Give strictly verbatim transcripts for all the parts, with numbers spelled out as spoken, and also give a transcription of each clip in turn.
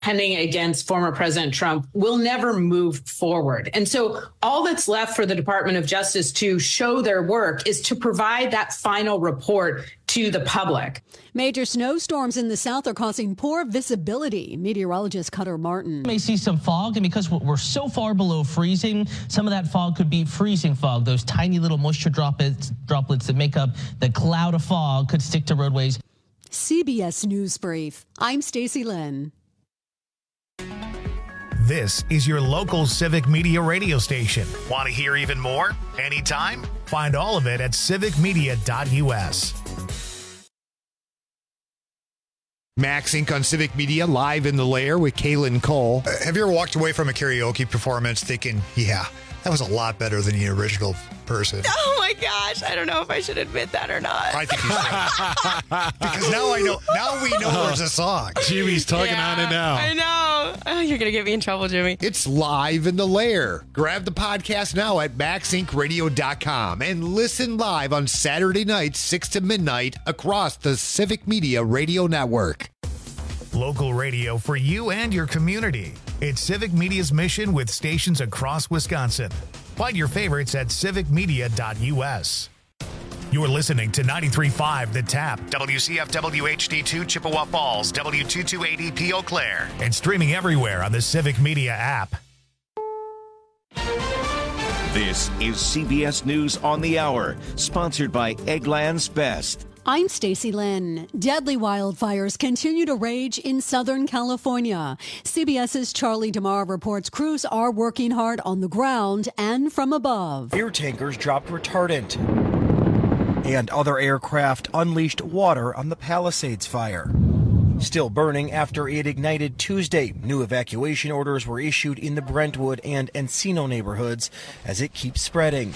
pending against former President Trump will never move forward. And so all that's left for the Department of Justice to show their work is to provide that final report to the public. Major snowstorms in the south are causing poor visibility. Meteorologist Cutter Martin. You may see some fog, and because we're so far below freezing, some of that fog could be freezing fog. Those tiny little moisture droplets, droplets that make up the cloud of fog could stick to roadways. C B S News Brief. I'm Stacey Lynn. This is your local Civic Media radio station. Want to hear even more? Anytime? Find all of it at civic media dot u s. Max Incorporated on Civic Media, live in the lair with Kaylin Cole. Uh, have you ever walked away from a karaoke performance thinking, yeah, that was a lot better than the original person? Oh my gosh, I don't know if I should admit that or not. I think you should. Because now I know, now we know there's a song. Jimmy's tugging Yeah, on it now. I know. Oh, you're going to get me in trouble, Jimmy. It's live in the lair. Grab the podcast now at max inc radio dot com and listen live on Saturday nights, six to midnight, across the Civic Media Radio Network. Local radio for you and your community. It's Civic Media's mission with stations across Wisconsin. Find your favorites at civic media dot u s. You're listening to ninety-three point five The Tap, W C F W H D two Chippewa Falls, W two two eight E P Eau Claire, and streaming everywhere on the Civic Media app. This is C B S News on the Hour, sponsored by Eggland's Best. I'm Stacey Lynn. Deadly wildfires continue to rage in Southern California. CBS's Charlie DeMar reports crews are working hard on the ground and from above. Air tankers dropped retardant, and other aircraft unleashed water on the Palisades fire. Still burning after it ignited Tuesday. New evacuation orders were issued in the Brentwood and Encino neighborhoods as it keeps spreading.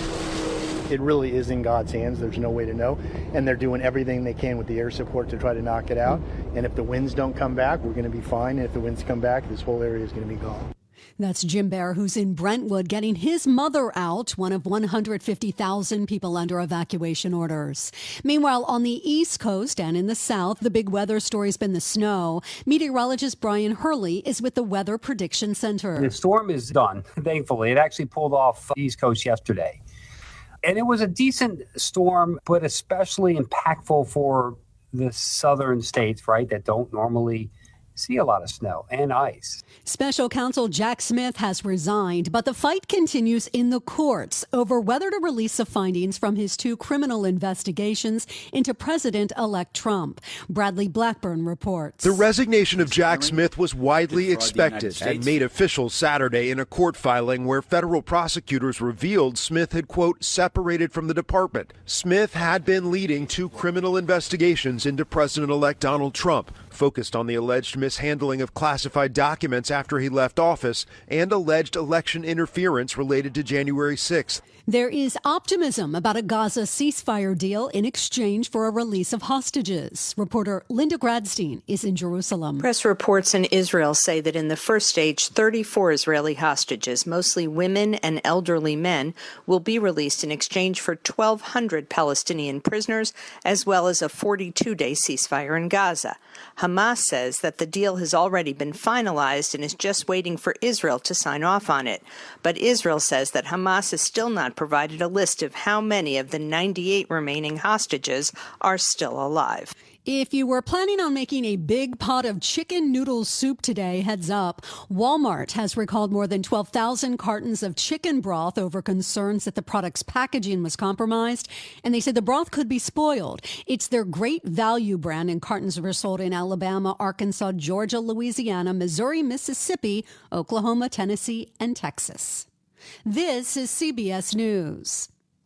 It really is in God's hands. There's no way to know. And they're doing everything they can with the air support to try to knock it out. And if the winds don't come back, we're going to be fine. And if the winds come back, this whole area is going to be gone. That's Jim Bear, who's in Brentwood, getting his mother out, one of one hundred fifty thousand people under evacuation orders. Meanwhile, on the East Coast and in the South, the big weather story's been the snow. Meteorologist Brian Hurley is with the Weather Prediction Center. The storm is done, thankfully. It actually pulled off the East Coast yesterday. And it was a decent storm, but especially impactful for the southern states, right, that don't normally see a lot of snow and ice. Special counsel Jack Smith has resigned, but the fight continues in the courts over whether to release the findings from his two criminal investigations into President-elect Trump. Bradley Blackburn reports. The resignation of Jack Smith was widely expected and made official Saturday in a court filing where federal prosecutors revealed Smith had, quote, separated from the department. Smith had been leading two criminal investigations into President-elect Donald Trump, focused on the alleged mishandling of classified documents after he left office and alleged election interference related to January sixth. There is optimism about a Gaza ceasefire deal in exchange for a release of hostages. Reporter Linda Gradstein is in Jerusalem. Press reports in Israel say that in the first stage, thirty-four Israeli hostages, mostly women and elderly men, will be released in exchange for twelve hundred Palestinian prisoners, as well as a forty-two day ceasefire in Gaza. Hamas says that the deal has already been finalized and is just waiting for Israel to sign off on it. But Israel says that Hamas has still not provided a list of how many of the ninety-eight remaining hostages are still alive. If you were planning on making a big pot of chicken noodle soup today, heads up. Walmart has recalled more than twelve thousand cartons of chicken broth over concerns that the product's packaging was compromised. And they said the broth could be spoiled. It's their Great Value brand, and cartons were sold in Alabama, Arkansas, Georgia, Louisiana, Missouri, Mississippi, Oklahoma, Tennessee, and Texas. This is C B S News.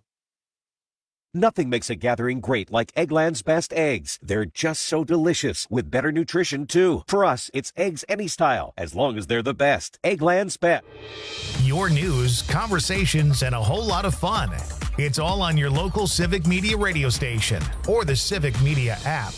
Nothing makes a gathering great like Eggland's Best eggs. They're just so delicious, with better nutrition, too. For us, it's eggs any style, as long as they're the best. Eggland's Best. Your news, conversations, and a whole lot of fun. It's all on your local Civic Media radio station or the Civic Media app.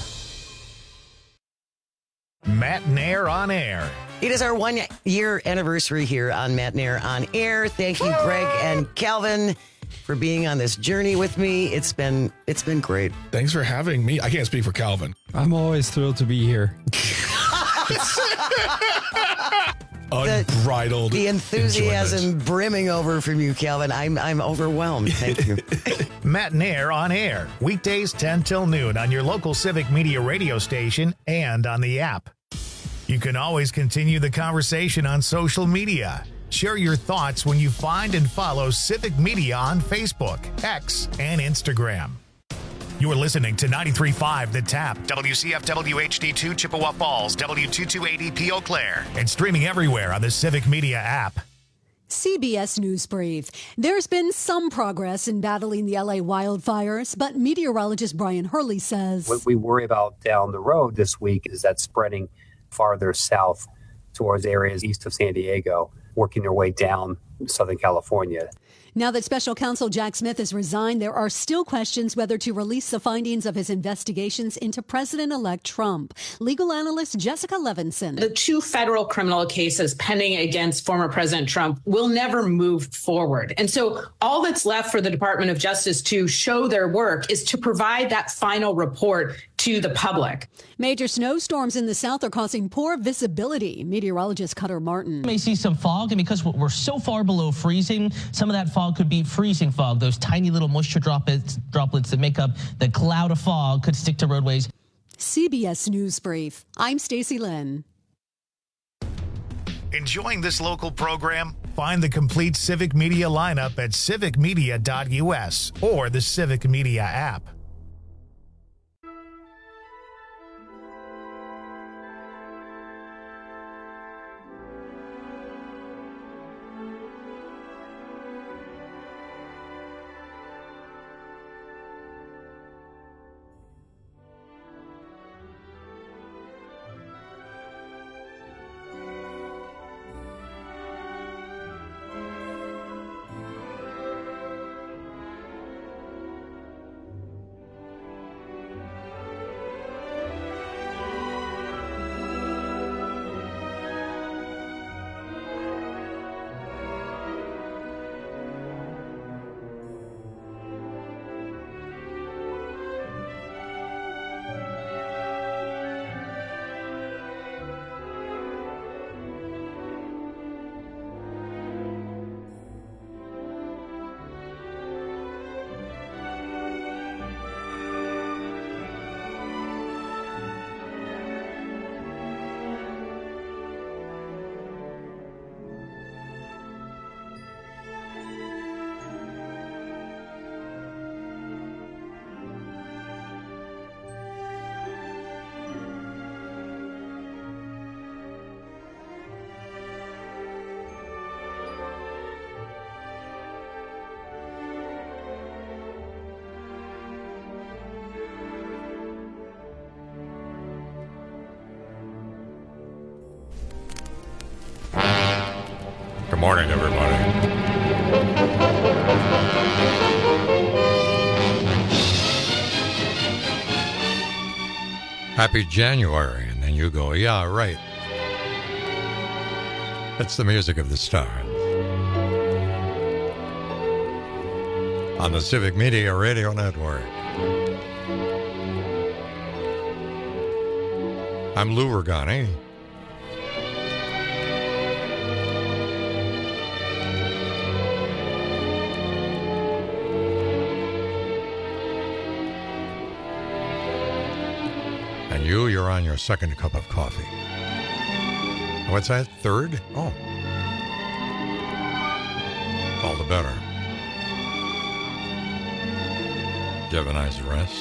Matt Nair on Air. It is our one-year anniversary here on Matt Nair on Air. Thank you, Greg and Calvin, for being on this journey with me. It's been it's been great. Thanks for having me. I can't speak for Calvin. I'm always thrilled to be here. Unbridled. The enthusiasm enjoyment. brimming over from you, Calvin. I'm I'm overwhelmed. Thank you. Matt and Air on air, weekdays ten till noon on your local Civic Media radio station and on the app. You can always continue the conversation on social media. Share your thoughts when you find and follow Civic Media on Facebook, X, and Instagram. You're listening to ninety-three point five The Tap, W C F W H D two Chippewa Falls, W two two eighty P Eau Claire, and streaming everywhere on the Civic Media app. C B S News Brief. There's been some progress in battling the L A wildfires, but meteorologist Brian Hurley says what we worry about down the road this week is that spreading farther south towards areas east of San Diego, working their way down Southern California. Now that Special Counsel Jack Smith has resigned, there are still questions whether to release the findings of his investigations into President-elect Trump. Legal analyst Jessica Levinson. The two federal criminal cases pending against former President Trump will never move forward. And so all that's left for the Department of Justice to show their work is to provide that final report to the public. Major snowstorms in the south are causing poor visibility. Meteorologist Cutter Martin. You may see some fog, and because we're so far below freezing, some of that fog could be freezing fog. Those tiny little moisture droplets, droplets that make up the cloud of fog could stick to roadways. C B S News Brief. I'm Stacey Lynn. Enjoying this local program? Find the complete Civic Media lineup at civic media dot U S or the Civic Media app. Good morning, everybody. Happy January, and then you go, yeah, right. That's the music of the stars. On the Civic Media Radio Network. I'm Lou Ragani. And you, you're on your second cup of coffee. What's that? Third? Oh. All the better. Did you have a nice rest?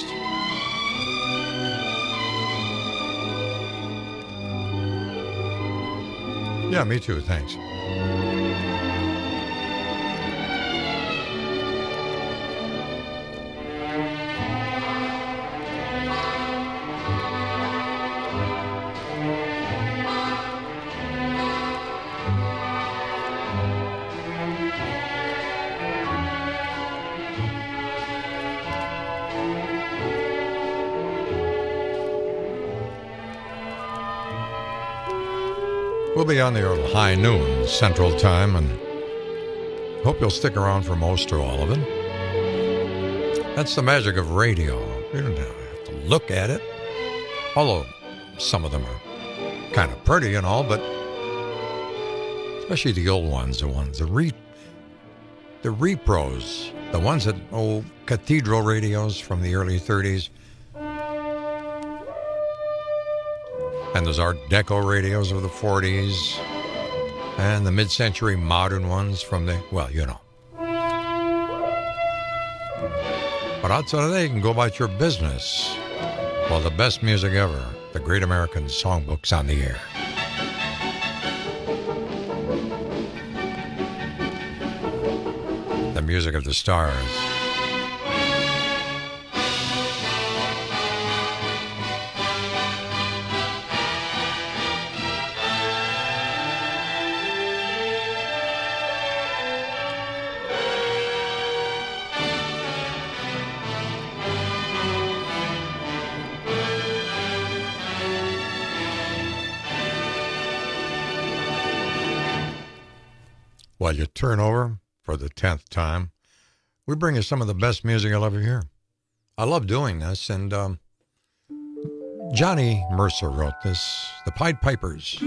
Yeah, me too, thanks. We'll be on the high noon Central Time, and hope you'll stick around for most or all of it. That's the magic of radio. You don't have to look at it, although some of them are kind of pretty and all, but especially the old ones, the ones, the re, the repros, the ones that, oh, cathedral radios from the early thirties. And those Art Deco radios of the forties. And the mid-century modern ones from the, well, you know. But outside of that, you can go about your business. Well, the best music ever, the Great American Songbook's on the air. The music of the stars. While you turn over for the tenth time, we bring you some of the best music you'll ever hear. I love doing this, and um, Johnny Mercer wrote this, The Pied Pipers.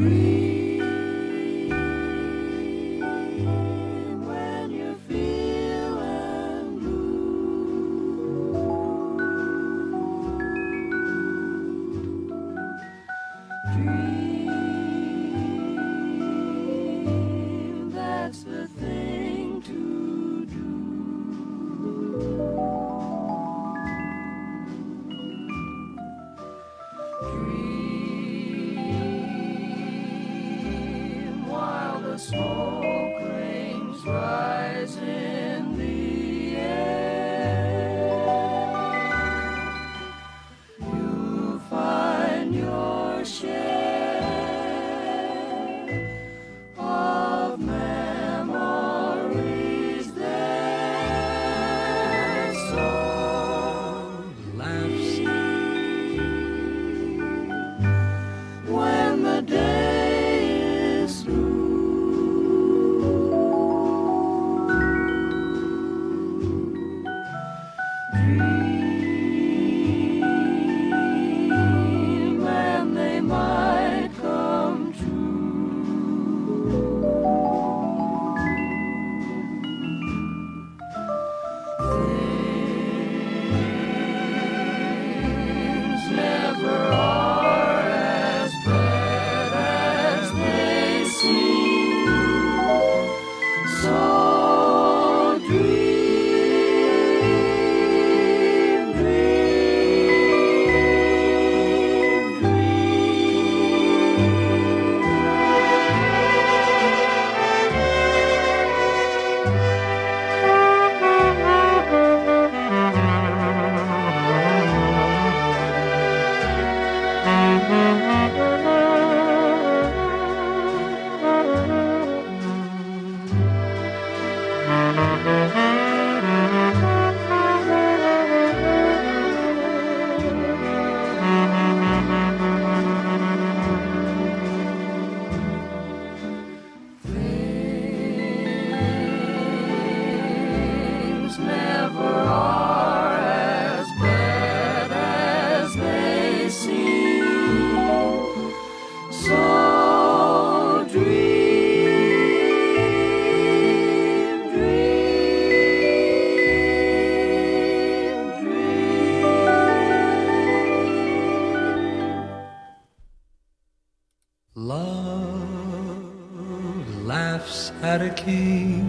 At a king,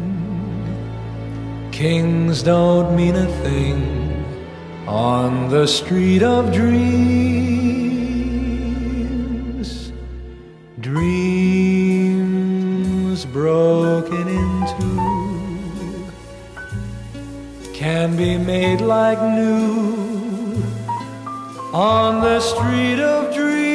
kings don't mean a thing on the street of dreams. Dreams broken into can be made like new on the street of dreams.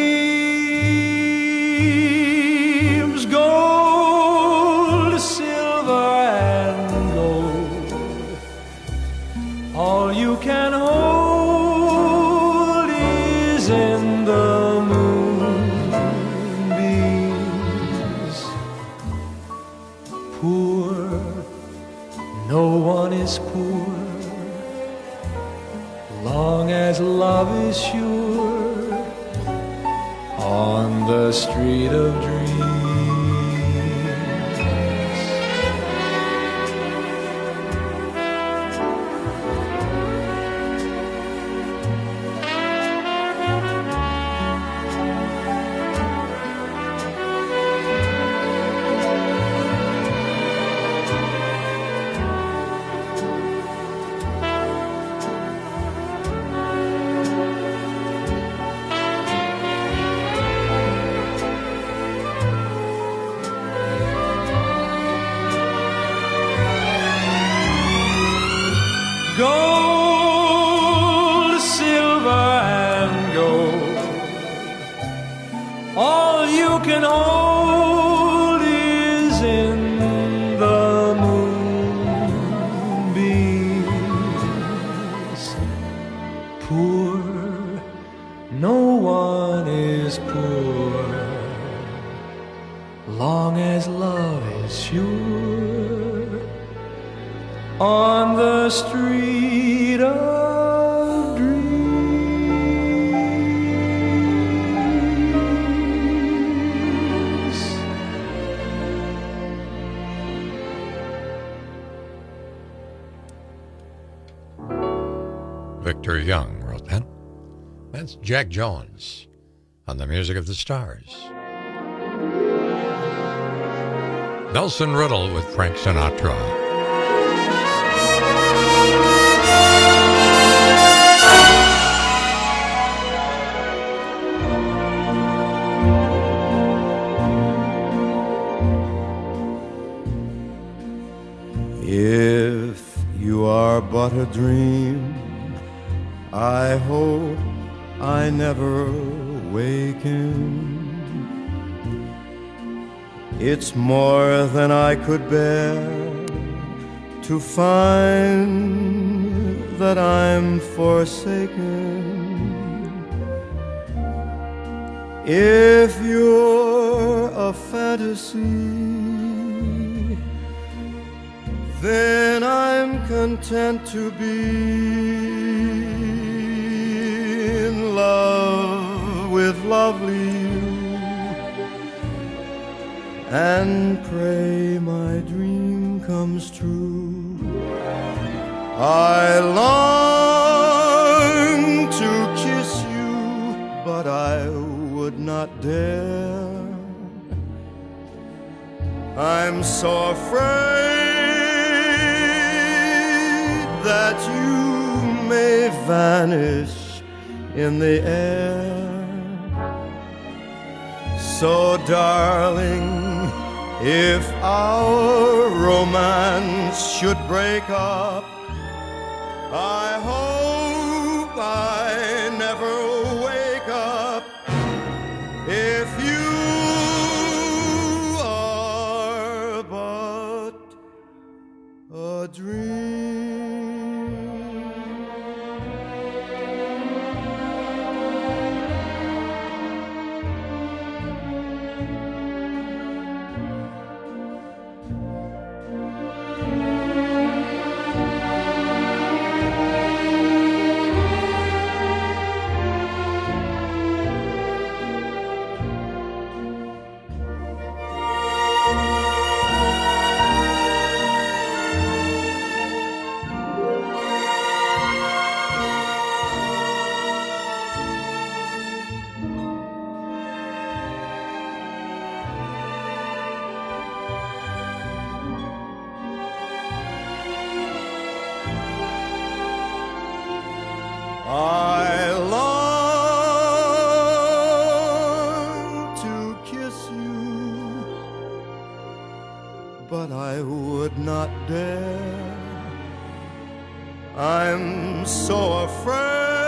You can hold is in the moonbeams. Poor, no one is poor, long as love is sure on on the street of dreams. Gold, silver, and gold, all you can hold is in the moonbeams. Poor, no one is poor, long as love is sure. On the street of dreams. Victor Young wrote that. That's Jack Jones on the Music of the Stars. Nelson Riddle with Frank Sinatra. If you are but a dream, I hope I never waken. It's more than I could bear to find that I'm forsaken. If you're a fantasy, then I'm content to be in love with lovely you, and pray my dream comes true. I long to kiss you, but I would not dare. I'm so afraid that you may vanish in the air. So darling, if our romance should break up, I hope I never wake up. If you are but a dream. I long to kiss you, but I would not dare. I'm so afraid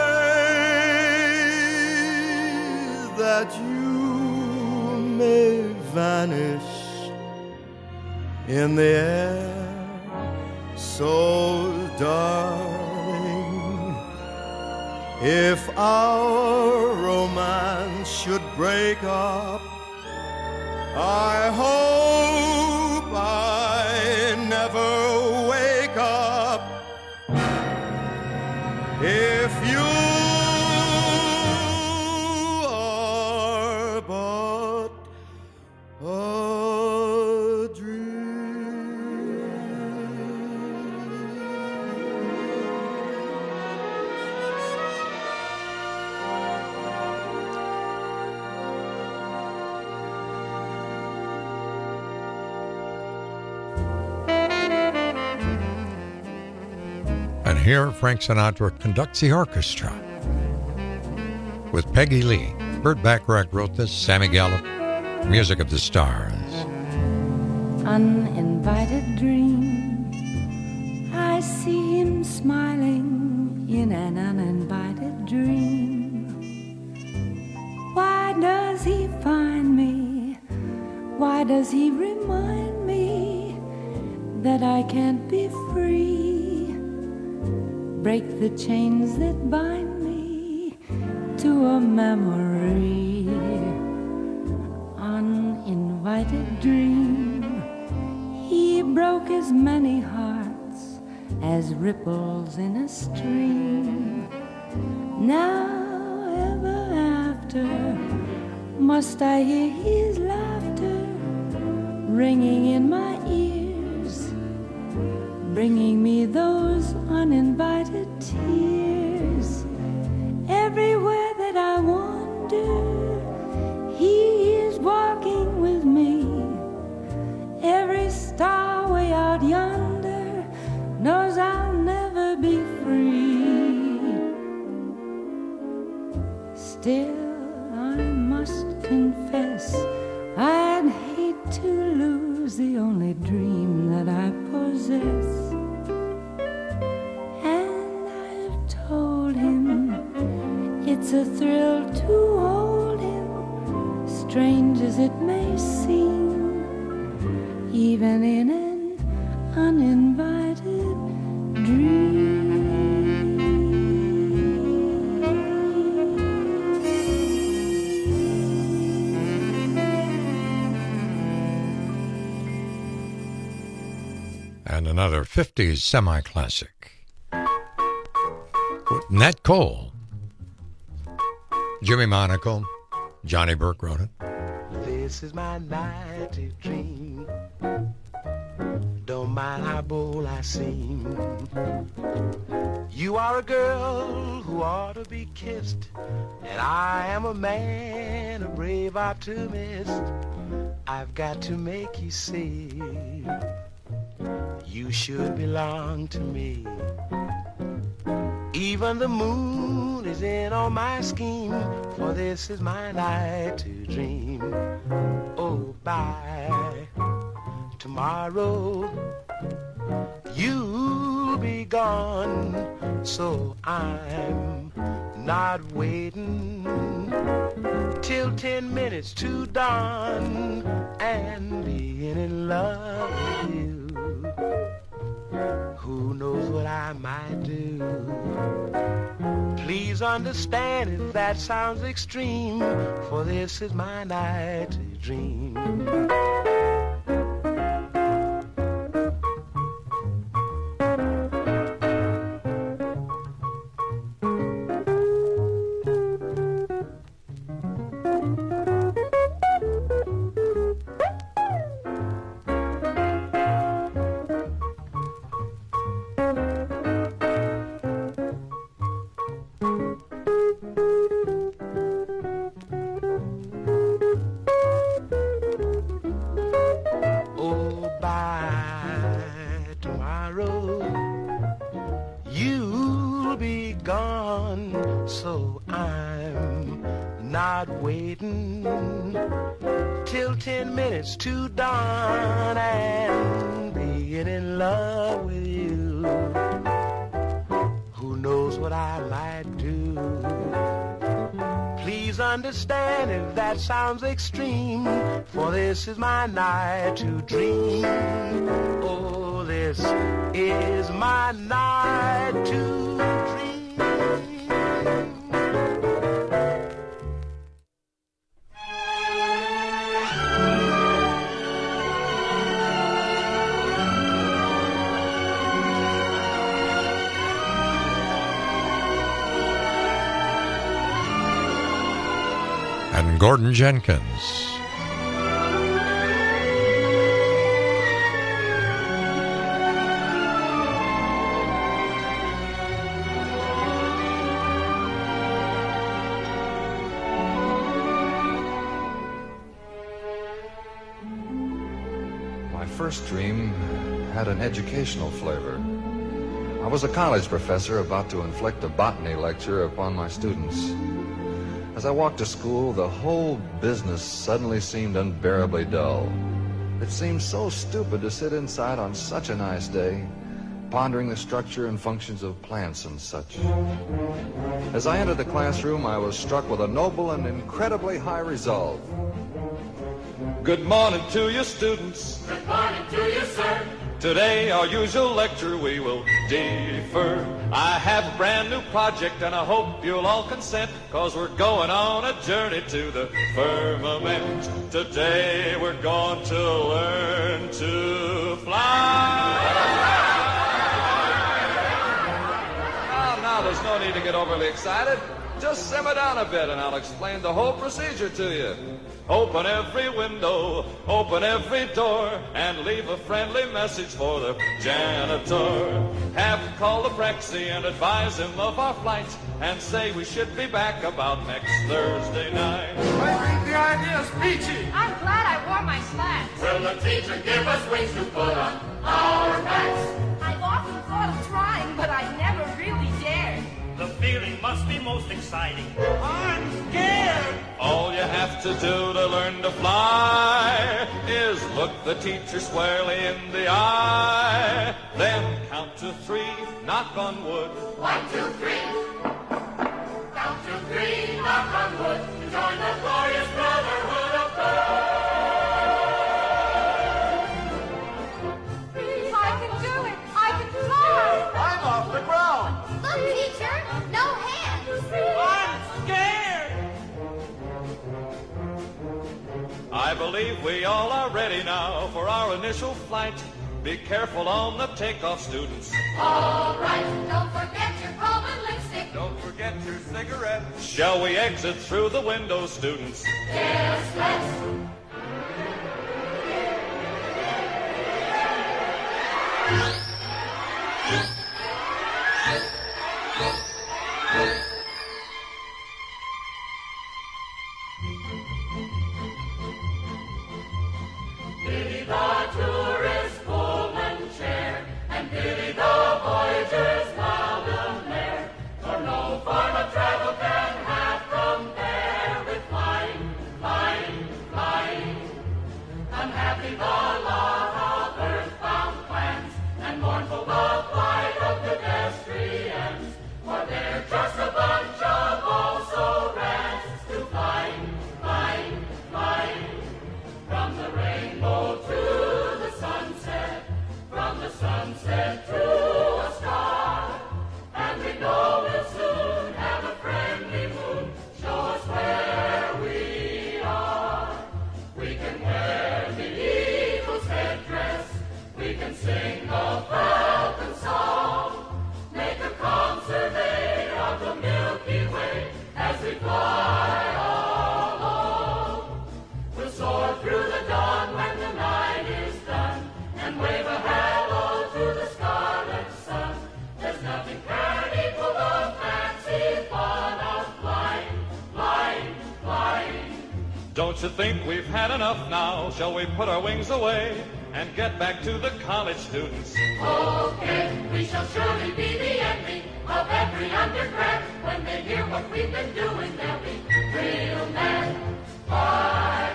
that you may vanish in the air. So darling, if our romance should break up, I hope I never wake up. If you are but here, Frank Sinatra conducts the orchestra with Peggy Lee. Burt Bacharach wrote this, Sammy Gallup, Music of the Stars. Uninvited dream, I see him smiling in an uninvited dream. Why does he find me? Why does he remind me that I can't be free? Break the chains that bind me to a memory. Uninvited dream, he broke as many hearts as ripples in a stream. Now ever after must I hear his laughter ringing in my ears, bringing me those uninvited tears. Everywhere that I wander, he is walking with me. Every star way out yonder knows I'll never be free. Still, I must confess, I'd hate to lose the only dream that I possess. And I've told him it's a thrill to hold him, strange as it may seem, even in an uninvited dream. And another fifties semi-classic. Nat Cole, Jimmy Monaco, Johnny Burke wrote it. This is my night to dream. Don't mind how bold I seem. You are a girl who ought to be kissed, and I am a man, a brave optimist. I've got to make you see you should belong to me. Even the moon is in on my scheme, for this is my night to dream. Oh, by tomorrow you'll be gone, so I'm not waiting till ten minutes to dawn and being in love with you. Who knows what I might do? Please understand if that sounds extreme, for this is my night to dream. To dawn and being in love with you. Who knows what I might do? Please understand if that sounds extreme, for this is my night to dream. Oh, this is my night to dream. And Gordon Jenkins. My first dream had an educational flavor. I was a college professor about to inflict a botany lecture upon my students. As I walked to school, the whole business suddenly seemed unbearably dull. It seemed so stupid to sit inside on such a nice day, pondering the structure and functions of plants and such. As I entered the classroom, I was struck with a noble and incredibly high resolve. Good morning to you, students. Good morning to you, sir. Today, our usual lecture we will defer. I have a brand new project and I hope you'll all consent, cause we're going on a journey to the firmament. Today we're going to learn to fly. Oh, now there's no need to get overly excited. Just simmer down a bit and I'll explain the whole procedure to you. Open every window, open every door, and leave a friendly message for the janitor. Have him call the Prexy and advise him of our flight, and say we should be back about next Thursday night. I think the idea's peachy. I'm glad I wore my slacks. Will the teacher give us wings to put on our backs? I've often thought of trying, but I never really dared. The feeling must be most exciting. I'm scared. All you have to do to learn to fly is look the teacher squarely in the eye. Then count to three, knock on wood. One, two, three. Count to three, knock on wood. To join the glorious brotherhood of birds. I can do it. I can fly. I'm off the ground. Look, teacher, no hands. I'm scared. I believe we all are ready now for our initial flight. Be careful on the takeoff, students. All right, don't forget your comb and lipstick. Don't forget your cigarette. Shall we exit through the window, students? Yes, let's. Pity the tourist Pullman chair, and pity the voyager's Malcolm there. For no form of travel can half compare with flying, flying, flying. Unhappy the lot of earthbound plans, and mournful the plight of pedestrians. For they're just a bunch of also-rans to flying, flying, flying. From the rainbow to the sunset, from the sunset to a star. And we know we'll soon have a friendly moon show us where we are. We can wear the eagle's headdress, we can sing the falcon song, make a calm survey of the Milky Way as we fly along. We'll soar through the dawn when the night is done, and wave a hello to the scarlet sun. There's nothing can equal the fancy fun of flying, flying, flying. Don't you think we've had enough now? Shall we put our wings away and get back to the college students? Okay, we shall surely be the envy of every undergrad. When they hear what we've been doing, they'll be real mad. Bye,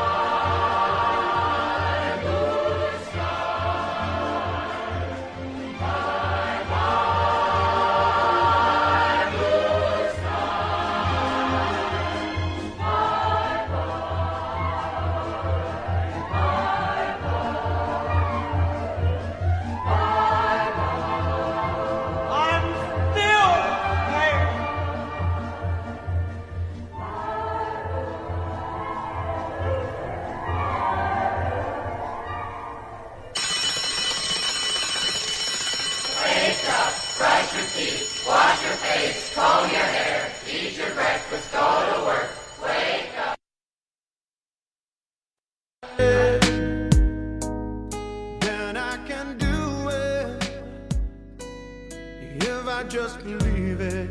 bye, blue sky. Bye, bye, blue sky. Bye, bye, bye, bye. I'm still here. Wake up, brush your teeth, wash your face, comb your hair, eat your breakfast, go to work. Wake up. Then I can do it if I just believe it.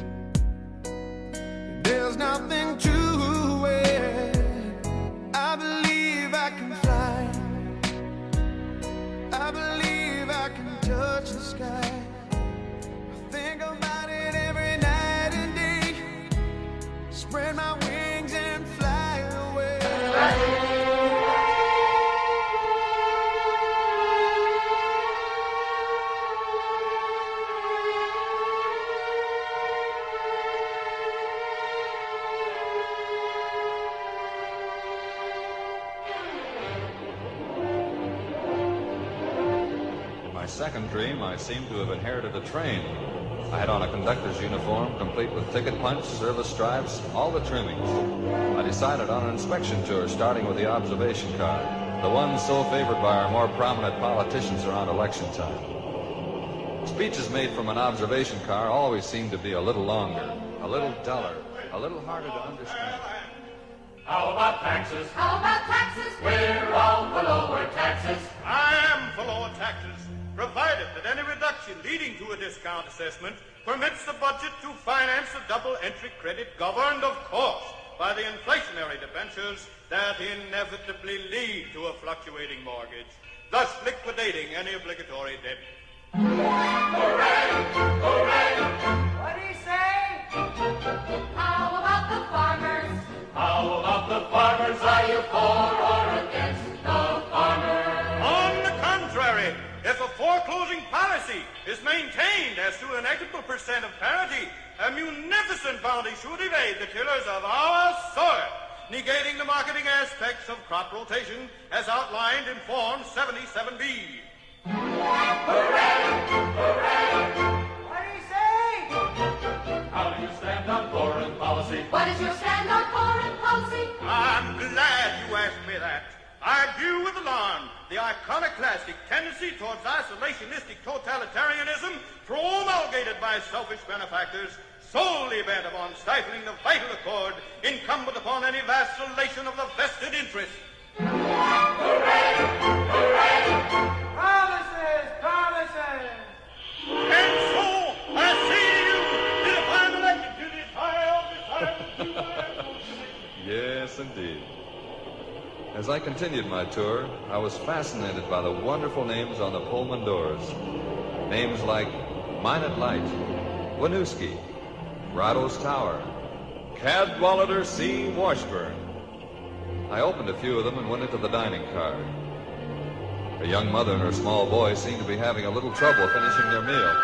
There's nothing to it. I believe I can fly. I believe I can touch the sky. second dream, I seemed to have inherited a train. I had on a conductor's uniform, complete with ticket punch, service stripes, all the trimmings. I decided on an inspection tour, starting with the observation car, the one so favored by our more prominent politicians around election time. Speeches made from an observation car always seem to be a little longer, a little duller, a little harder to understand. How about taxes? How about taxes? We're all for lower taxes. I am for lower taxes, provided that any reduction leading to a discount assessment permits the budget to finance a double-entry credit governed, of course, by the inflationary debentures that inevitably lead to a fluctuating mortgage, thus liquidating any obligatory debt. Hooray! Hooray! What do you say? How about the farmers? How about the farmers? Are you for or against the farmers? On the contrary, if a foreclosing policy is maintained as to an equitable percent of parity, a munificent bounty should evade the tillers of our soil, negating the marketing aspects of crop rotation as outlined in Form seventy-seven B. Hooray! Hooray! What do you say? How do you stand on foreign policy? What is your stand on foreign policy? I'm glad you asked me that. I view with alarm the iconoclastic tendency towards isolationistic totalitarianism promulgated by selfish benefactors, solely bent upon stifling the vital accord incumbent upon any vacillation of the vested interest. Hooray! Hooray! Promises! Promises! And so, I say to you, that if I'm elected to this high office, I will do Yes, indeed. As I continued my tour, I was fascinated by the wonderful names on the Pullman doors. Names like Minot Light, Winooski, Rados Tower, Cadwallader C. Washburn. I opened a few of them and went into the dining car. A young mother and her small boy seemed to be having a little trouble finishing their meal.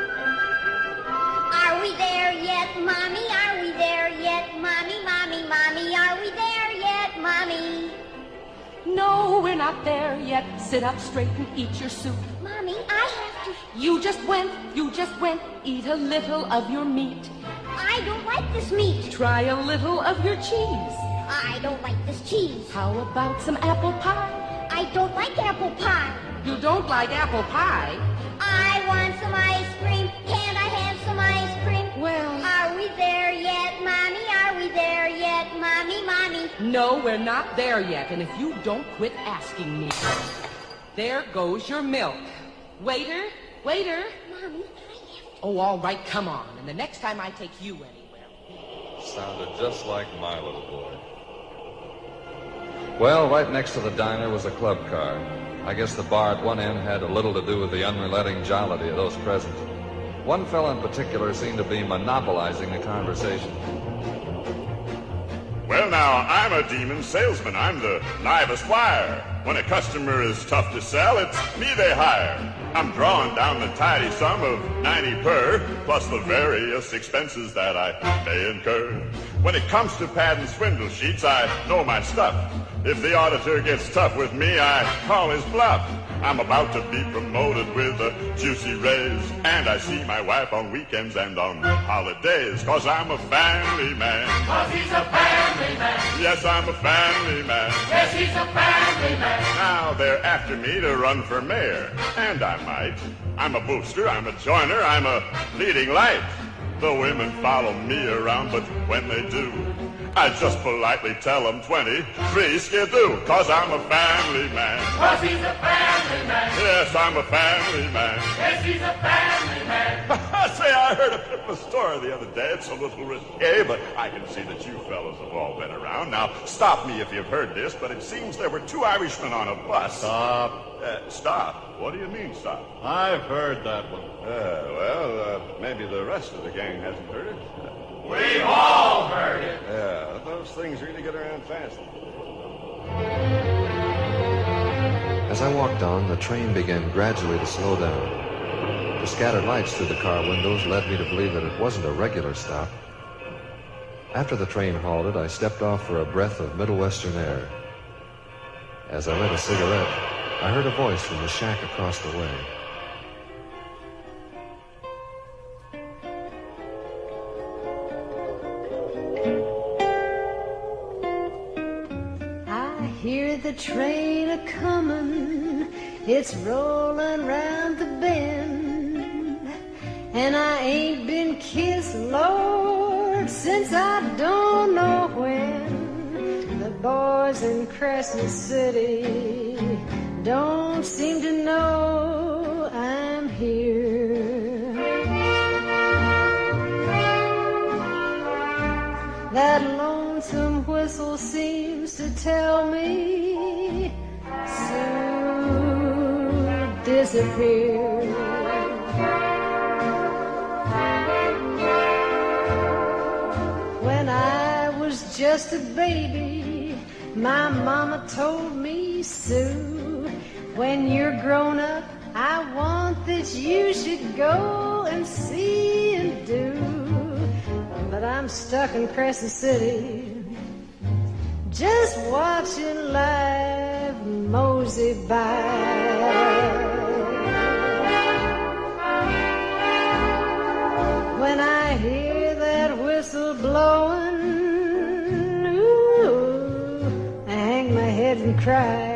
Are we there yet, Mommy? Are we there yet, Mommy? Mommy, Mommy, are we there yet, Mommy? No, we're not there yet. Sit up straight and eat your soup. Mommy, I have to... You just went, you just went. Eat a little of your meat. I don't like this meat. Try a little of your cheese. I don't like this cheese. How about some apple pie? I don't like apple pie. You don't like apple pie? I want some ice cream. Can't I have some ice cream? Well... Are we there yet, Mommy? Are we there yet, Mommy, Mommy? No, we're not there yet, and if you don't quit asking me... There goes your milk. Waiter, waiter. Mommy, can I have... Oh, all right, come on. And the next time I take you anywhere... Sounded just like my little boy. Well, right next to the diner was a club car. I guess the bar at one end had a little to do with the unrelenting jollity of those present. One fellow in particular seemed to be monopolizing the conversation. Well, now, I'm a demon salesman. I'm the live esquire. When a customer is tough to sell, it's me they hire. I'm drawing down the tidy sum of ninety per, plus the various expenses that I may incur. When it comes to pad and swindle sheets, I know my stuff. If the auditor gets tough with me, I call his bluff. I'm about to be promoted with a juicy raise, and I see my wife on weekends and on holidays, cause I'm a family man. Cause he's a family man. Yes, I'm a family man. Yes, he's a family man. Now they're after me to run for mayor, and I might. I'm a booster, I'm a joiner, I'm a leading light. The women follow me around, but when they do, I just politely tell them twenty-three skidoo, cause I'm a family man. Cause he's a family man. Yes, I'm a family man. Yes, he's a family man. Say, I heard a bit of a story the other day. It's a little risque, but I can see that you fellas have all been around. Now, stop me if you've heard this, but it seems there were two Irishmen on a bus. Stop. Uh, stop? What do you mean, stop? I've heard that one. Uh, well, uh, maybe the rest of the gang hasn't heard it. We've all heard it. Yeah, those things really get around fast. As I walked on, the train began gradually to slow down. The scattered lights through the car windows led me to believe that it wasn't a regular stop. After the train halted, I stepped off for a breath of Middle Western air. As I lit a cigarette, I heard a voice from the shack across the way. the train a-comin', it's rollin' round the bend, and I ain't been kissed, Lord, since I don't know when. The boys in Crescent City don't seem to know I'm here. That lonesome whistle seems to tell me soon disappear. When I was just a baby, my mama told me, Sue, when you're grown up, I want that you should go and see and do. But I'm stuck in Crescent City, just watching life mosey by. When I hear that whistle blowing, ooh, I hang my head and cry.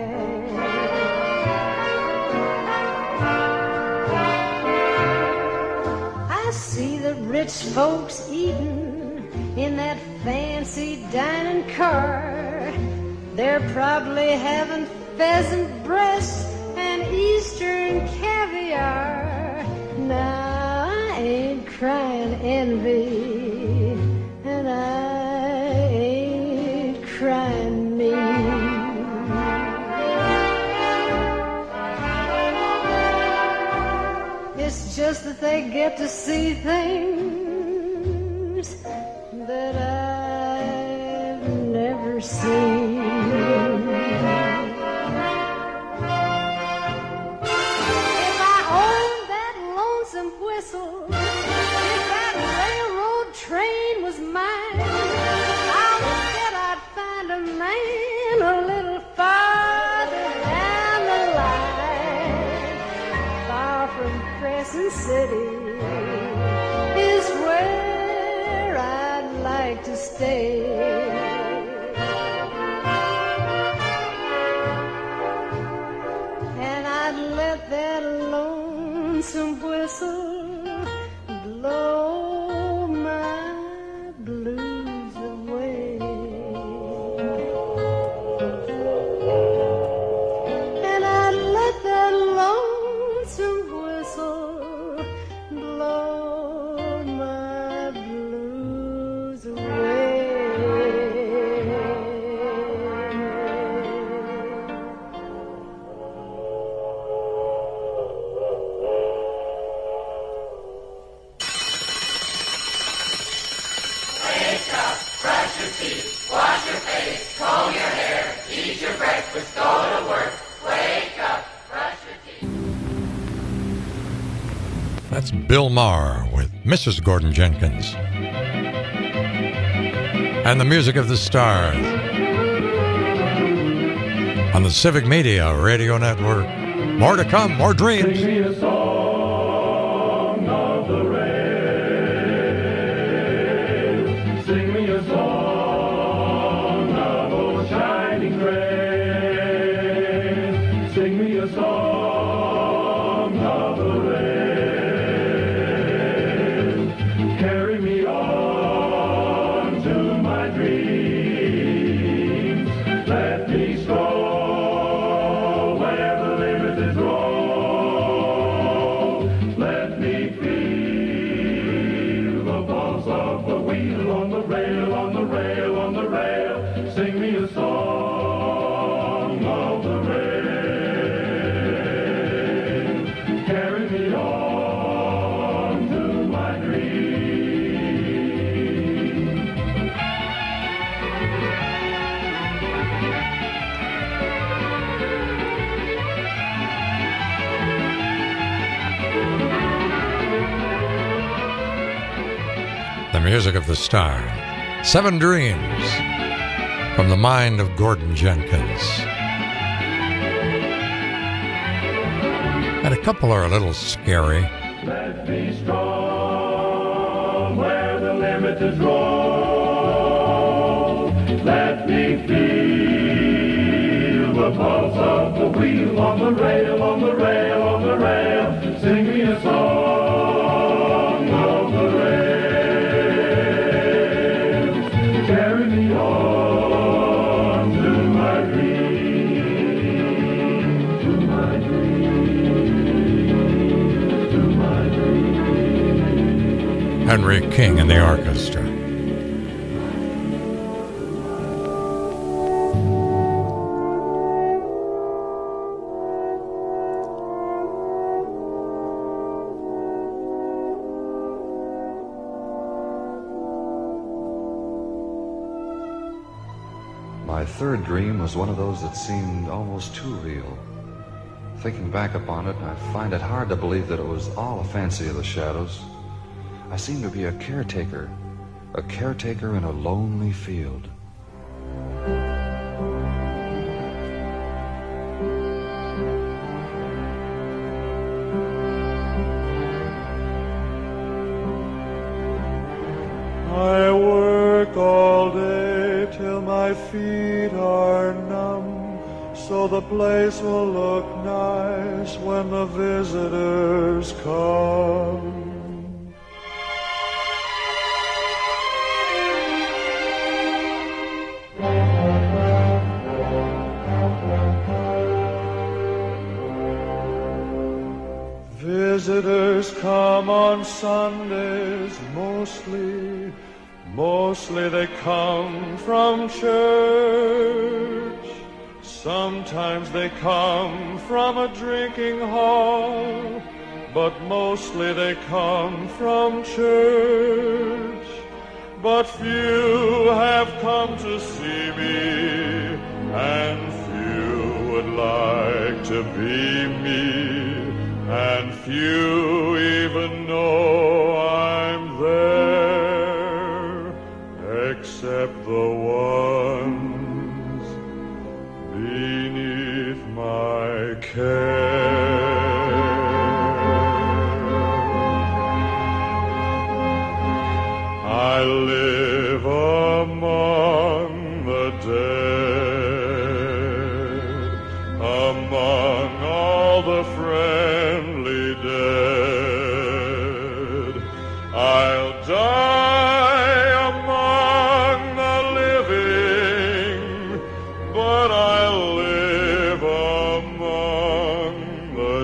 I see the rich folks eating in that fancy dining car. They're probably having pheasant breast and eastern caviar. Now I ain't crying envy, and I ain't crying me. It's just that they get to see things that I've never seen. If I owned that lonesome whistle, if that railroad train was mine, I would bet I'd find a man a little farther down the line. Far from Crescent City is where I'd like to stay. And I'd let that lonesome whistle blow my blues away. And I'd let that lonesome whistle blow my blues away. Wake up, brush your teeth, wash your face, comb your hair, eat your breakfast, go to work. Wake up, brush your teeth. That's Bill Maher with Missus Gordon Jenkins. And the music of the stars on the Civic Media Radio Network. More to come, more dreams. Sing me a song of the rail. Sing me a song of old shining grace. Sing me a song of the rail. Carry me on to my dreams. Let me stroll where the limit is low. Let me feel the pulse of the wheel on the rail, on the rail, on the rail. Sing me a song of the rail. Carry me on to my dreams. The music of the star. Seven Dreams from the mind of Gordon Jenkins. And a couple are a little scary. Let me strong where the limit is low. Let me feel the the pulse of the wheel on the rail, on the rail, on the rail. Sing me a song of the rails. Carry me on to my dream, to my dream, to my dream. Henry King and the orchestra. My third dream was one of those that seemed almost too real. Thinking back upon it, I find it hard to believe that it was all a fancy of the shadows. I seemed to be a caretaker, a caretaker in a lonely field. I work all day till my feet are numb, so the place will look nice when the visitors come. Visitors come on Sundays mostly. Mostly they come from church. Sometimes they come from a drinking hall, but mostly they come from church. But few have come to see me, and few would like to be me, and few even know I'm there, except the ones beneath my care. I live among the dead, among all the friendly dead. I'll die among the living, but I'll live among the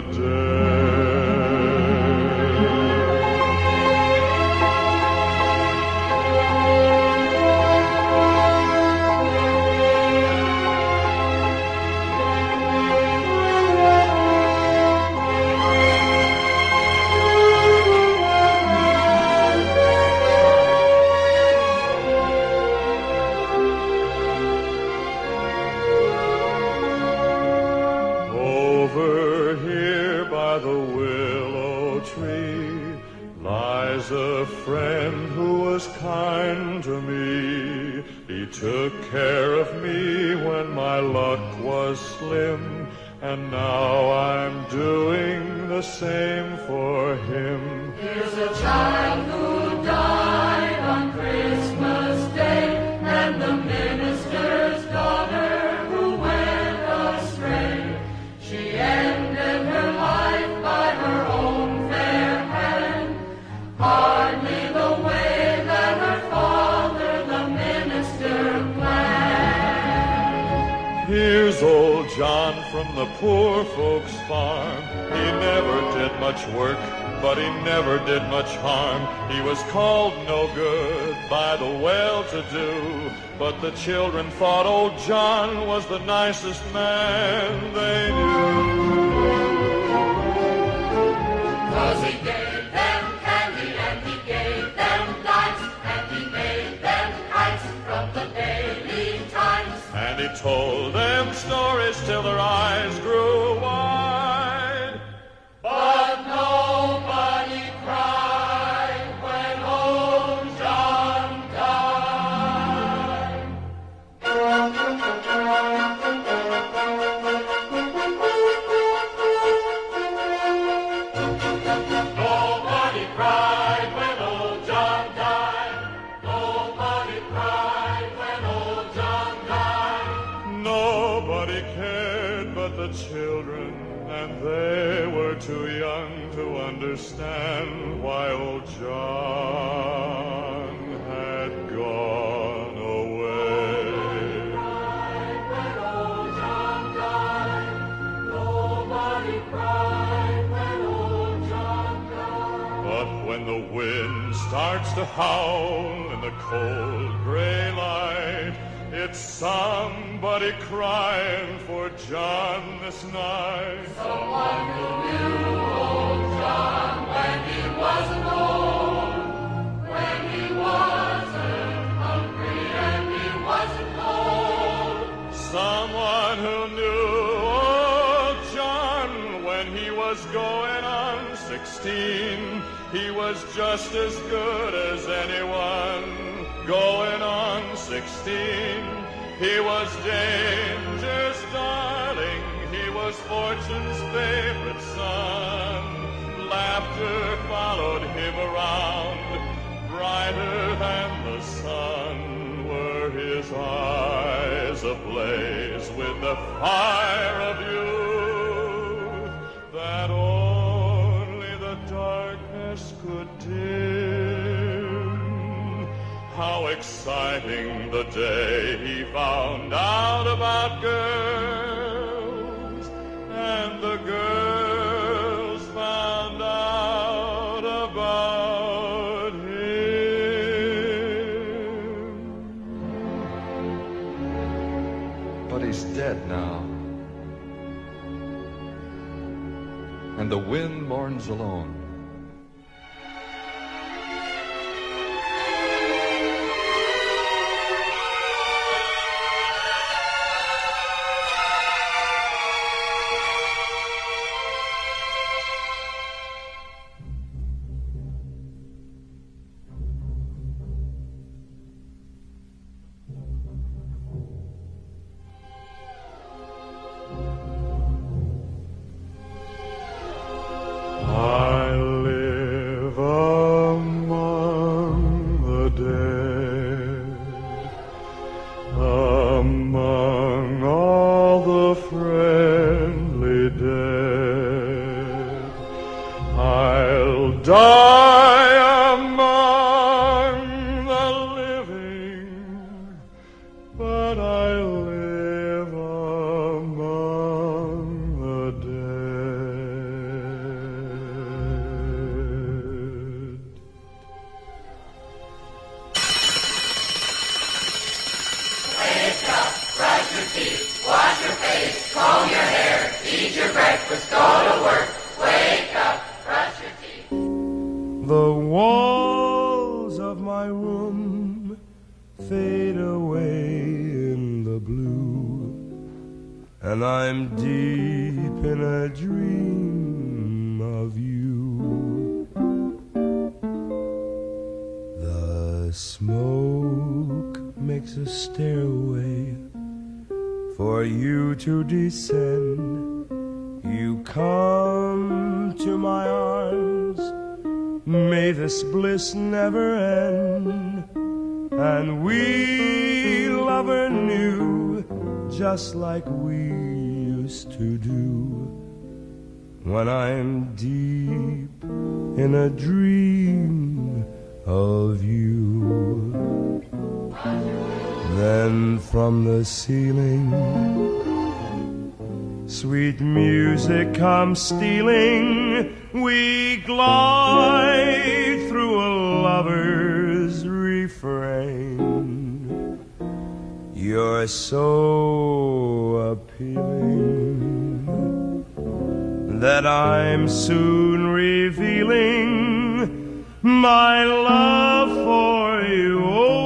Over here by the willow tree lies a friend who was kind to me. He took care of me when my luck was slim, and now I'm doing the same for him. Here's a child who died on Christmas Day, and the minister's daughter who went astray. She ended her life by her own fair hand, hardly the way that her father, the minister, planned. Here's old John from the poor folks' farm. He never did much work, but he never did much harm. He was called no good by the well-to-do, but the children thought old John was the nicest man they knew. 'Cause he gave them candy and he gave them lights, and he made them kites from the Daily Times. And he told them stories till their eyes grew wide. But nobody cried when old John died. and they were too young to understand why old John had gone away. When old John died, nobody cried when old John died. But when the wind starts to howl in the cold gray light, it's somebody crying for John this night. Someone who knew old John when he wasn't old, when he wasn't hungry and he wasn't cold. Someone who knew old John when he was going on sixteen. He was just as good as anyone. Going on sixteen, he was danger's darling, he was fortune's favorite son. Laughter followed him around, brighter than the sun were his eyes ablaze with the fire of youth that only the darkness could dim. How exciting the day he found out about girls, and the girls found out about him. But he's dead now, and the wind mourns alone. I live among the dead, among all the friendly dead. I'll die among the living, but I live among the dead. Wake up, brush your teeth, wash your face, comb your hair, eat your breakfast, go to work. Wake up, brush your teeth. The walls of my room fade away in the blue, and I'm deep in a dream of you. The smoke makes a stairway for you to descend. You come to my arms, may this bliss never end, and we lover new, just like we used to do, when I'm deep in a dream of you. Then from the ceiling, sweet music comes stealing. We glide through a lover's refrain. You're so appealing that I'm soon revealing my love for you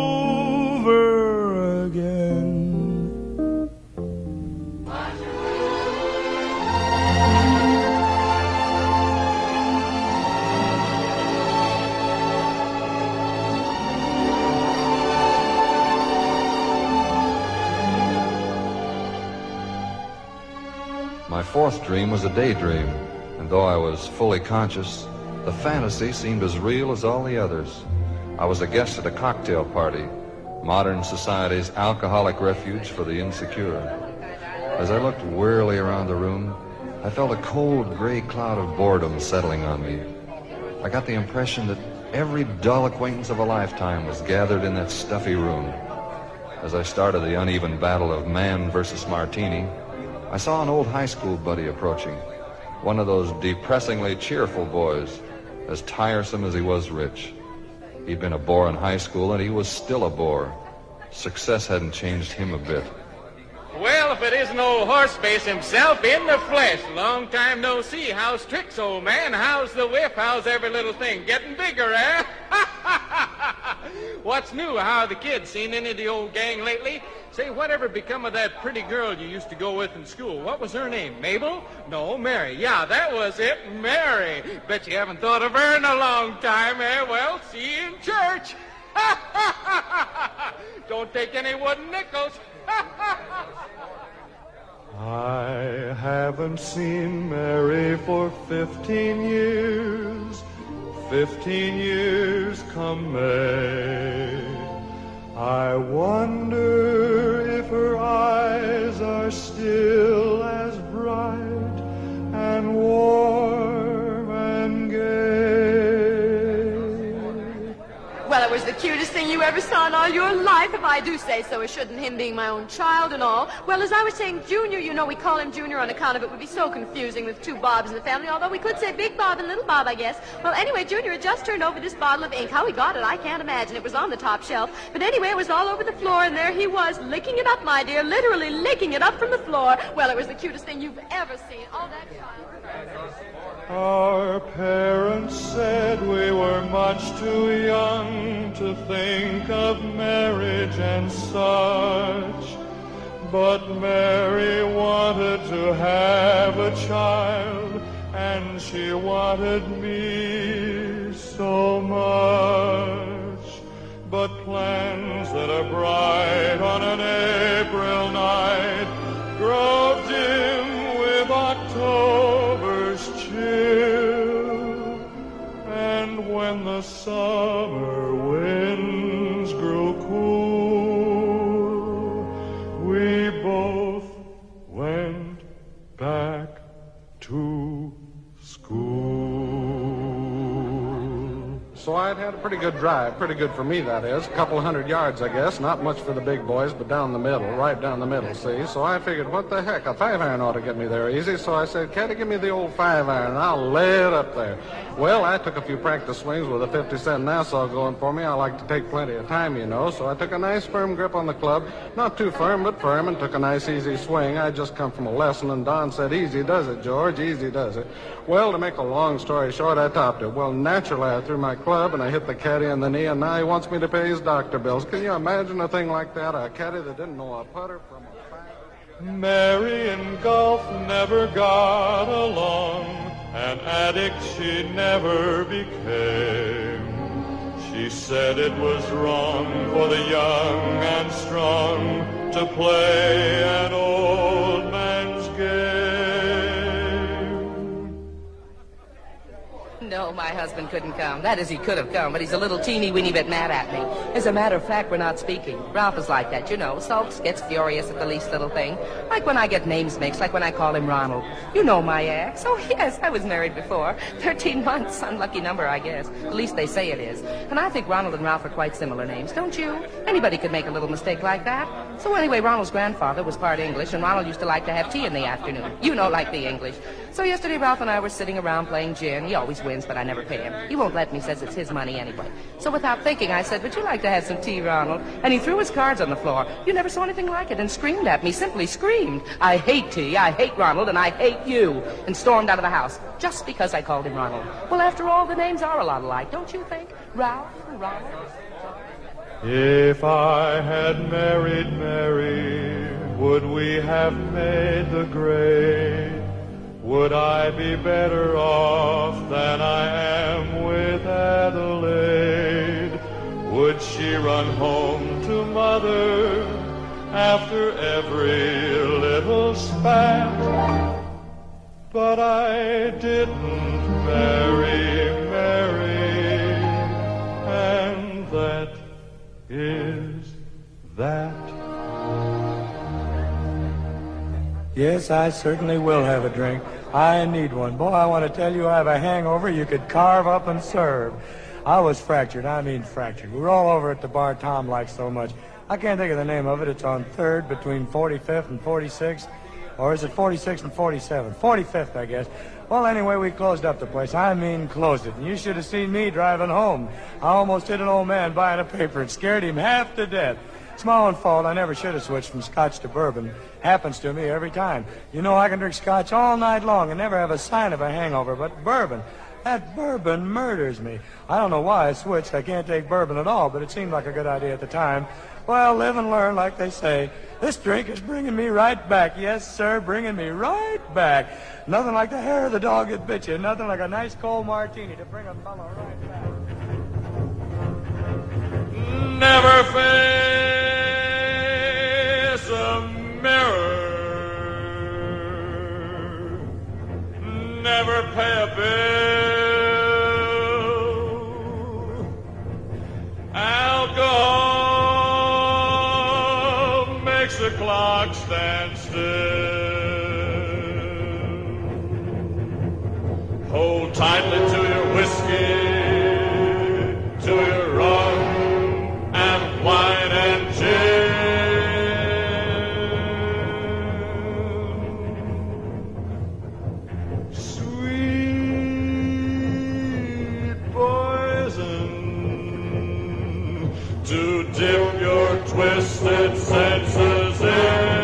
over again. My fourth dream was a daydream, and though I was fully conscious, the fantasy seemed as real as all the others. I was a guest at a cocktail party, modern society's alcoholic refuge for the insecure. As I looked wearily around the room, I felt a cold, gray cloud of boredom settling on me. I got the impression that every dull acquaintance of a lifetime was gathered in that stuffy room. As I started the uneven battle of man versus martini, I saw an old high school buddy approaching, one of those depressingly cheerful boys, as tiresome as he was rich. He'd been a bore in high school, and he was still a bore. Success hadn't changed him a bit. Well, if it isn't old Horseface himself in the flesh. Long time no see. How's tricks, old man? How's the whip? How's every little thing? Getting bigger, eh? What's new? How are the kids? Seen any of the old gang lately? Say, whatever become of that pretty girl you used to go with in school? What was her name? Mabel? No, Mary. Yeah, that was it, Mary. Bet you haven't thought of her in a long time, eh? Well, see you in church. Don't take any wooden nickels. I haven't seen Mary for fifteen years, fifteen years come May. I wonder if her eyes are still as bright and warm and gay. Well, it was the cutest thing you ever saw in all your life, if I do say so. It shouldn't, him being my own child and all. Well, as I was saying, Junior, you know, we call him Junior on account of it would be so confusing with two Bobs in the family, although we could say Big Bob and Little Bob, I guess. Well, anyway, Junior had just turned over this bottle of ink. How he got it, I can't imagine. It was on the top shelf. But anyway, it was all over the floor, and there he was, licking it up, my dear, literally licking it up from the floor. Well, it was the cutest thing you've ever seen. Oh, that child. Our parents said we were much too young to think of marriage and such. But Mary wanted to have a child, and she wanted me so much. But plans that are bright on an April night grow dim with October's chill, and when the summer winds grow cool, we both went back to school. So I'd had a pretty good drive, pretty good for me, that is. A couple hundred yards, I guess. Not much for the big boys, but down the middle, right down the middle, see? So I figured, what the heck, a five-iron ought to get me there easy. So I said, Caddy, give me the old five-iron, and I'll lay it up there. Well, I took a few practice swings with a fifty-cent Nassau going for me. I like to take plenty of time, you know. So I took a nice firm grip on the club. Not too firm, but firm, and took a nice easy swing. I just come from a lesson, and Don said, easy does it, George, easy does it. Well, to make a long story short, I topped it. Well, naturally, I threw my club, and I hit the caddy in the knee, and now he wants me to pay his doctor bills. Can you imagine a thing like that? A caddy that didn't know a putter from a five. Mary in golf never got along. An addict she never became. She said it was wrong for the young and strong to play an old man's game. No, my husband couldn't come. That is, he could have come, but he's a little teeny-weeny bit mad at me. As a matter of fact, we're not speaking. Ralph is like that, you know. Sulks, gets furious at the least little thing. Like when I get names mixed, like when I call him Ronald. You know my ex. Oh, yes, I was married before. Thirteen months. Unlucky number, I guess. At least they say it is. And I think Ronald and Ralph are quite similar names, don't you? Anybody could make a little mistake like that. So anyway, Ronald's grandfather was part English, and Ronald used to like to have tea in the afternoon. You know, like the English. So yesterday, Ralph and I were sitting around playing gin. He always wins, but I never pay him. He won't let me, says it's his money anyway. So without thinking, I said, would you like to have some tea, Ronald? And he threw his cards on the floor. You never saw anything like it, and screamed at me, simply screamed. I hate tea, I hate Ronald, and I hate you. And stormed out of the house, just because I called him Ronald. Well, after all, the names are a lot alike, don't you think? Ralph and Ronald. If I had married Mary, would we have made the grade? Would I be better off than I am with Adelaide? Would she run home to mother after every little spat? But I didn't marry Mary, and that is that. Yes, I certainly will have a drink. I need one. Boy, I want to tell you, I have a hangover you could carve up and serve. I was fractured. I mean fractured. We were all over at the bar Tom likes so much. I can't think of the name of it. It's on third between forty-fifth and forty-sixth. Or is it forty-sixth and forty-seventh? forty-fifth, I guess. Well, anyway, we closed up the place. I mean closed it. And you should have seen me driving home. I almost hit an old man buying a paper. It scared him half to death. It's my own fault. I never should have switched from scotch to bourbon. Happens to me every time. You know, I can drink scotch all night long and never have a sign of a hangover, but bourbon, that bourbon murders me. I don't know why I switched. I can't take bourbon at all, but it seemed like a good idea at the time. Well, live and learn, like they say. This drink is bringing me right back. Yes, sir, bringing me right back. Nothing like the hair of the dog that bit you. Nothing like a nice cold martini to bring a fellow right back. Never face a mirror. Never pay a bill. Alcohol makes the clock stand still. Hold tightly to your whiskey, to your rum and wine and gin. Sweet poison to dip your twisted senses in.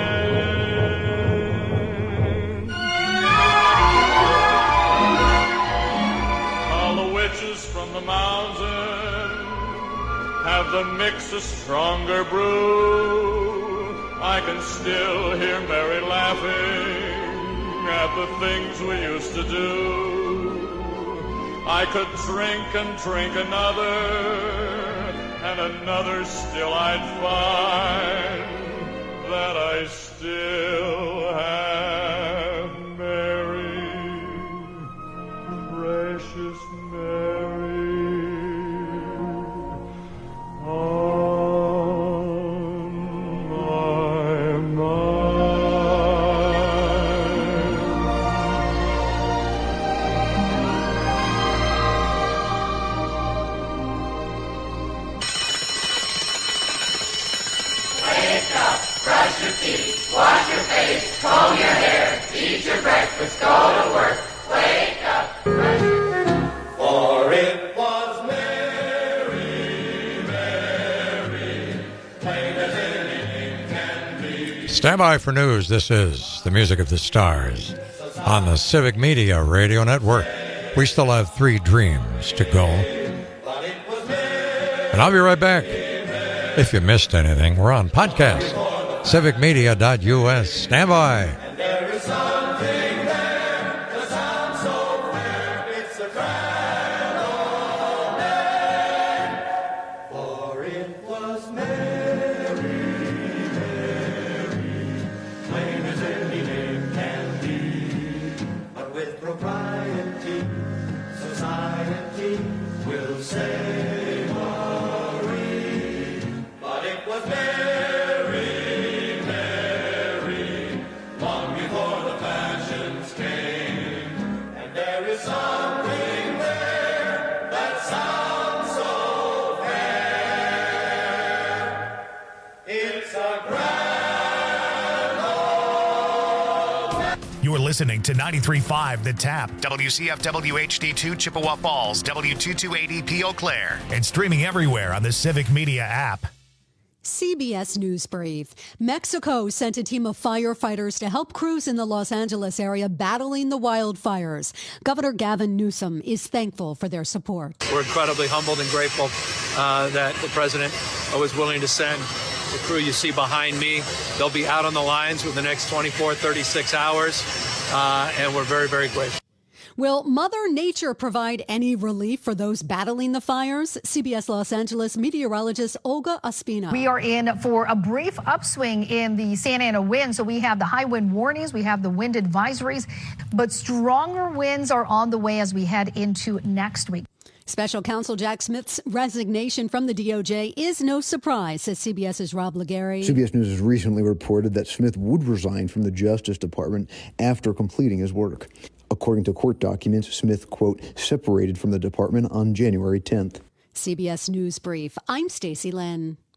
All the witches from the mountain have the mix a stronger brew. I can still hear Mary laughing at the things we used to do. I could drink and drink another, and another still I'd find that I still have Mary, precious Mary, on my Brush your teeth, wash your face, comb your hair, eat your breakfast, go to work. Wake up, brush your teeth. For it was Mary, Mary, plain as anything can be. Stand by for news. This is the music of the stars on the Civic Media Radio Network. We still have three dreams to go. And I'll be right back. If you missed anything, we're on podcast. civic media dot U S. Stand by. And there is something there that sounds so fair. It's a grand old name. For it was Mary, Mary, plain as any name can be. But with propriety, society will say Marie. But it was Mary. Listening to ninety-three point five The Tap, W C F W H D two Chippewa Falls, W two two eight E P Eau Claire, and streaming everywhere on the Civic Media app. C B S News Brief. Mexico sent a team of firefighters to help crews in the Los Angeles area battling the wildfires. Governor Gavin Newsom is thankful for their support. We're incredibly humbled and grateful uh, that the president was willing to send the crew you see behind me. They'll be out on the lines within the next twenty-four, thirty-six hours, uh, and we're very, very grateful. Will Mother Nature provide any relief for those battling the fires? C B S Los Angeles meteorologist Olga Ospina. We are in for a brief upswing in the Santa Ana wind. So we have the high wind warnings, we have the wind advisories, but stronger winds are on the way as we head into next week. Special Counsel Jack Smith's resignation from the D O J is no surprise, says CBS's Rob Legary. C B S News has recently reported that Smith would resign from the Justice Department after completing his work. According to court documents, Smith, quote, separated from the department on January tenth. C B S News Brief. I'm Stacey Lynn.